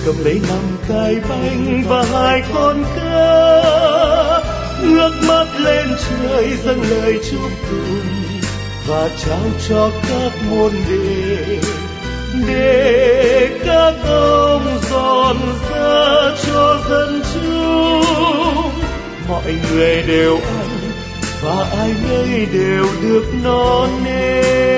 cầm lấy 5 cái bánh và 2 con cá, ngước mắt lên trời dâng lời chúc tụng và trao cho các môn đệ, để các ông dọn ra cho dân chúng. Mọi người đều ăn và ai nấy đều được no nê.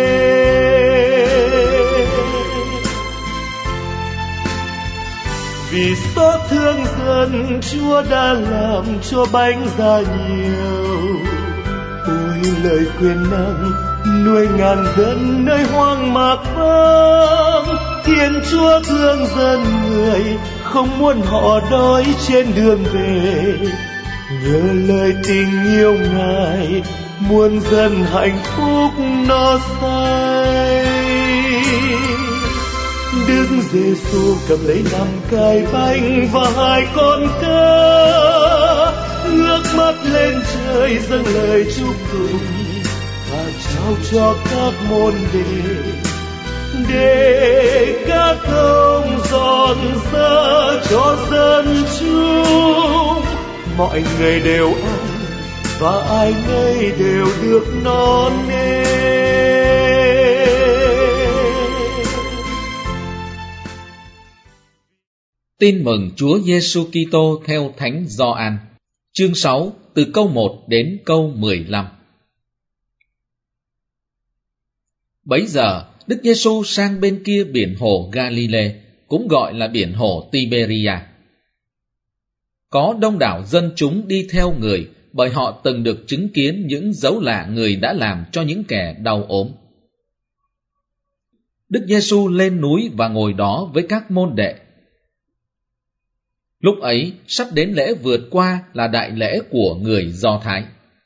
Vì xót thương dân, Chúa đã làm cho bánh ra nhiều. Ôi lời quyền năng nuôi ngàn dân nơi hoang mạc vắng. Thiên Chúa thương dân người, không muốn họ đói trên đường về. Nhờ lời tình yêu Ngài, muôn dân hạnh phúc no say. Đức Giêsu cầm lấy 5 cái bánh và 2 con cá, ngước mắt lên trời dâng lời chúc tụng và trao cho các môn đệ, để các ông dọn ra cho dân chúng. Mọi người đều ăn và ai nấy đều được no nê. Tin mừng Chúa Giêsu Kitô theo Thánh Gioan, chương 6, từ câu 1 đến câu 15. Bấy giờ, Đức Giêsu sang bên kia biển hồ Galile, cũng gọi là biển hồ Tiberia. Có đông đảo dân chúng đi theo người, bởi họ từng được chứng kiến những dấu lạ người đã làm cho những kẻ đau ốm. Đức Giêsu lên núi và ngồi đó với các môn đệ. Lúc ấy, sắp đến lễ vượt qua là đại lễ của người Do Thái.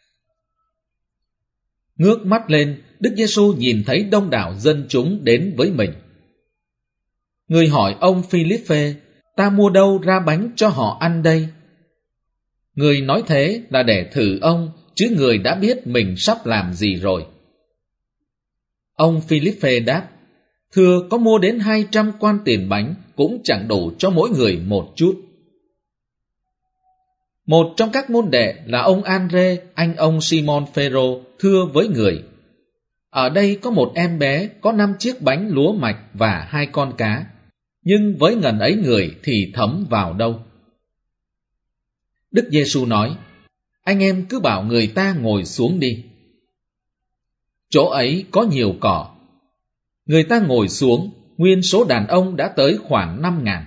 Ngước mắt lên, Đức Giêsu nhìn thấy đông đảo dân chúng đến với mình. Người hỏi ông Phi-líp-phê, ta mua đâu ra bánh cho họ ăn đây? Người nói thế là để thử ông, chứ người đã biết mình sắp làm gì rồi. Ông Phi-líp-phê đáp, thưa, có mua đến 200 quan tiền bánh, cũng chẳng đủ cho mỗi người một chút. Một trong các môn đệ là ông An-rê, anh ông Simon Phêrô, thưa với người, ở đây có một em bé có 5 chiếc bánh lúa mạch và 2 con cá, nhưng với ngần ấy người thì thấm vào đâu? Đức Giêsu nói, anh em cứ bảo người ta ngồi xuống đi. Chỗ ấy có nhiều cỏ. Người ta ngồi xuống, nguyên số đàn ông đã tới khoảng 5.000.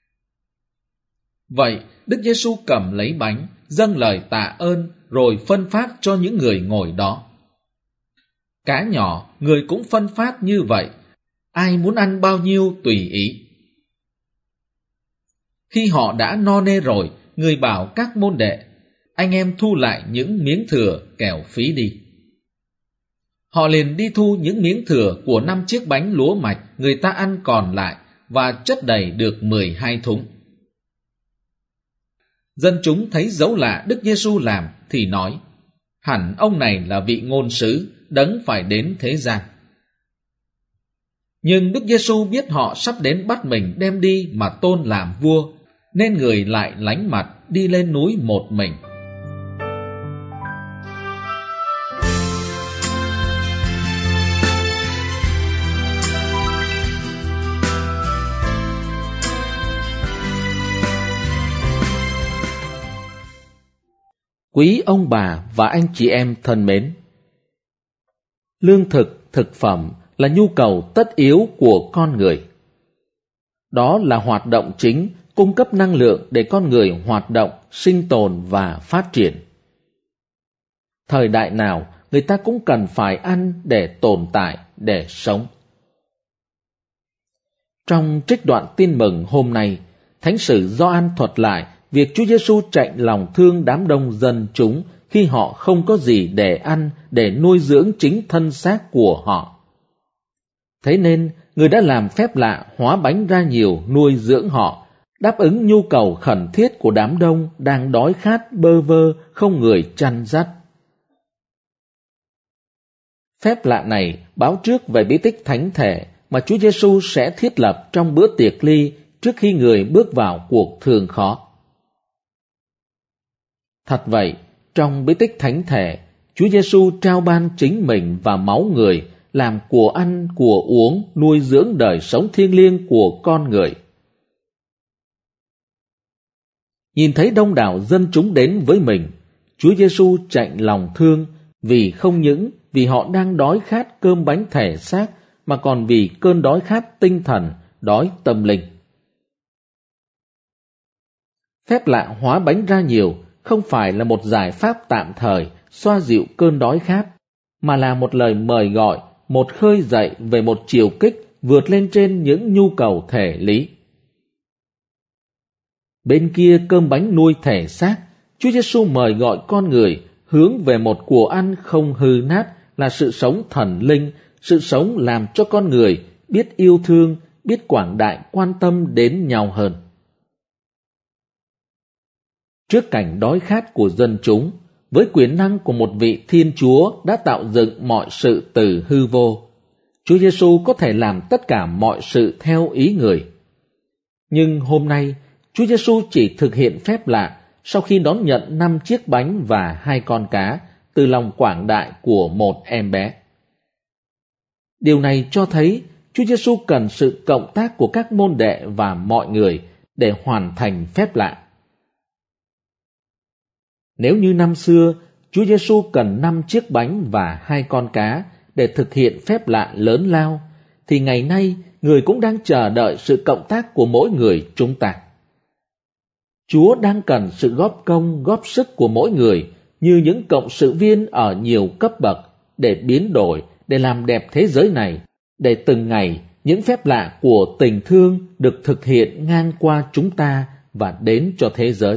Vậy, Đức Giêsu cầm lấy bánh, dâng lời tạ ơn, rồi phân phát cho những người ngồi đó. Cá nhỏ, người cũng phân phát như vậy, ai muốn ăn bao nhiêu tùy ý. Khi họ đã no nê rồi, người bảo các môn đệ, anh em thu lại những miếng thừa kẻo phí đi. Họ liền đi thu những miếng thừa của 5 chiếc bánh lúa mạch người ta ăn còn lại và chất đầy được 12 thúng. Dân chúng thấy dấu lạ Đức Giêsu làm thì nói, hẳn ông này là vị ngôn sứ, đấng phải đến thế gian. Nhưng Đức Giêsu biết họ sắp đến bắt mình đem đi mà tôn làm vua, nên người lại lánh mặt đi lên núi một mình. Quý ông bà và anh chị em thân mến, lương thực, thực phẩm là nhu cầu tất yếu của con người. Đó là hoạt động chính cung cấp năng lượng để con người hoạt động, sinh tồn và phát triển. Thời đại nào, người ta cũng cần phải ăn để tồn tại, để sống. Trong trích đoạn tin mừng hôm nay, Thánh sử Gioan thuật lại việc Chúa Giêsu chạnh lòng thương đám đông dân chúng khi họ không có gì để ăn để nuôi dưỡng chính thân xác của họ. Thế nên, người đã làm phép lạ hóa bánh ra nhiều nuôi dưỡng họ, đáp ứng nhu cầu khẩn thiết của đám đông đang đói khát bơ vơ, không người chăn dắt. Phép lạ này báo trước về bí tích thánh thể mà Chúa Giêsu sẽ thiết lập trong bữa tiệc ly trước khi người bước vào cuộc thương khó. Thật vậy, trong bí tích thánh thể, Chúa Giêsu trao ban chính mình và máu người làm của ăn, của uống, nuôi dưỡng đời sống thiêng liêng của con người. Nhìn thấy đông đảo dân chúng đến với mình, Chúa Giêsu chạnh lòng thương vì không những vì họ đang đói khát cơm bánh thể xác mà còn vì cơn đói khát tinh thần, đói tâm linh. Phép lạ hóa bánh ra nhiều không phải là một giải pháp tạm thời xoa dịu cơn đói khát, mà là một lời mời gọi, một khơi dậy về một chiều kích vượt lên trên những nhu cầu thể lý. Bên kia cơm bánh nuôi thể xác, Chúa Giêsu mời gọi con người hướng về một của ăn không hư nát là sự sống thần linh, sự sống làm cho con người biết yêu thương, biết quảng đại quan tâm đến nhau hơn. Trước cảnh đói khát của dân chúng, với quyền năng của một vị Thiên Chúa đã tạo dựng mọi sự từ hư vô, Chúa Giêsu có thể làm tất cả mọi sự theo ý người. Nhưng hôm nay, Chúa Giêsu chỉ thực hiện phép lạ sau khi đón nhận 5 chiếc bánh và 2 con cá từ lòng quảng đại của một em bé. Điều này cho thấy Chúa Giêsu cần sự cộng tác của các môn đệ và mọi người để hoàn thành phép lạ. Nếu như năm xưa, Chúa Giêsu cần 5 chiếc bánh và 2 con cá để thực hiện phép lạ lớn lao, thì ngày nay người cũng đang chờ đợi sự cộng tác của mỗi người chúng ta. Chúa đang cần sự góp công, góp sức của mỗi người như những cộng sự viên ở nhiều cấp bậc để biến đổi, để làm đẹp thế giới này, để từng ngày những phép lạ của tình thương được thực hiện ngang qua chúng ta và đến cho thế giới.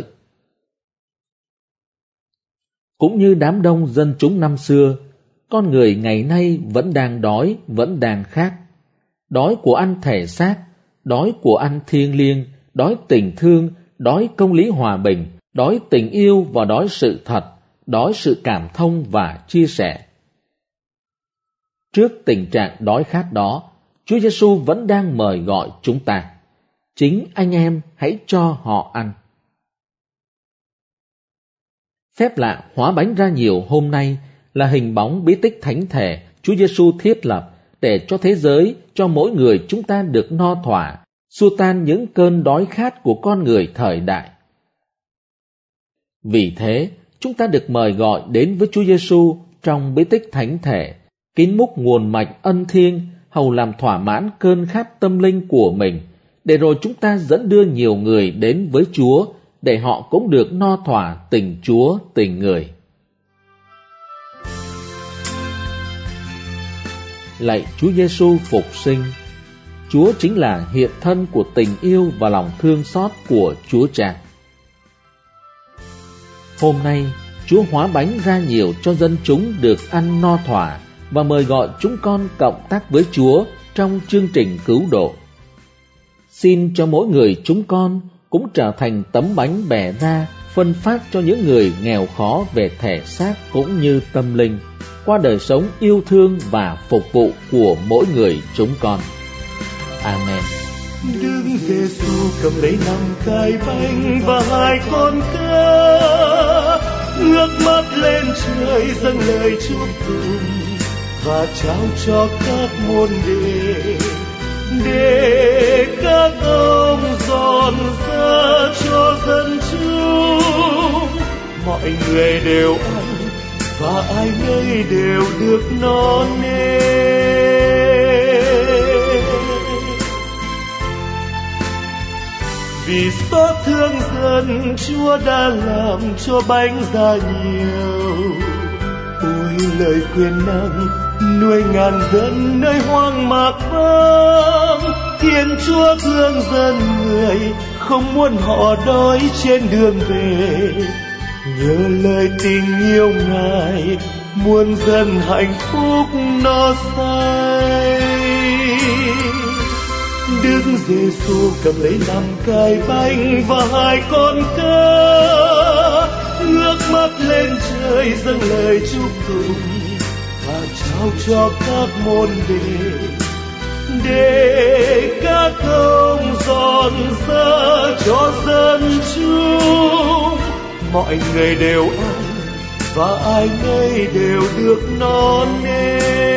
Cũng như đám đông dân chúng năm xưa, con người ngày nay vẫn đang đói, vẫn đang khát. Đói của ăn thể xác, đói của ăn thiêng liêng, đói tình thương, đói công lý hòa bình, đói tình yêu và đói sự thật, đói sự cảm thông và chia sẻ. Trước tình trạng đói khát đó, Chúa Giêsu vẫn đang mời gọi chúng ta. Chính anh em hãy cho họ ăn. Phép lạ hóa bánh ra nhiều hôm nay là hình bóng bí tích thánh thể Chúa Giêsu thiết lập để cho thế giới, cho mỗi người chúng ta được no thỏa, xua tan những cơn đói khát của con người thời đại. Vì thế, chúng ta được mời gọi đến với Chúa Giêsu trong bí tích thánh thể, kín múc nguồn mạch ân thiêng, hầu làm thỏa mãn cơn khát tâm linh của mình, để rồi chúng ta dẫn đưa nhiều người đến với Chúa, để họ cũng được no thỏa tình Chúa, tình người. Lạy Chúa Giêsu phục sinh, Chúa chính là hiện thân của tình yêu và lòng thương xót của Chúa Cha. Hôm nay, Chúa hóa bánh ra nhiều cho dân chúng được ăn no thỏa và mời gọi chúng con cộng tác với Chúa trong chương trình cứu độ. Xin cho mỗi người chúng con cũng trở thành tấm bánh bẻ ra phân phát cho những người nghèo khó về thể xác cũng như tâm linh, qua đời sống yêu thương và phục vụ của mỗi người chúng con. Amen. Đức Giêsu cầm lấy 5 cái bánh và 2 con cá, ngước mắt lên trời dâng lời chúc tụng và trao cho các môn đệ, để các ông dọn ra cho dân chúng. Mọi người đều ăn và ai nấy đều được no nê. Vì xót thương dân, Chúa đã làm cho bánh ra nhiều. Ôi lời quyền năng nuôi ngàn dân nơi hoang mạc vắng. Thiên Chúa thương dân người, không muốn họ đói trên đường về. Nhờ lời tình yêu Ngài, muôn dân hạnh phúc no say. Đức Giêsu cầm lấy 5 cái bánh và 2 con cá, ngước mắt lên trời dâng lời chúc tụng và trao cho các môn đệ, để các công dọn dỡ cho dân chúng. Mọi người đều ăn và ai nấy đều được no nê.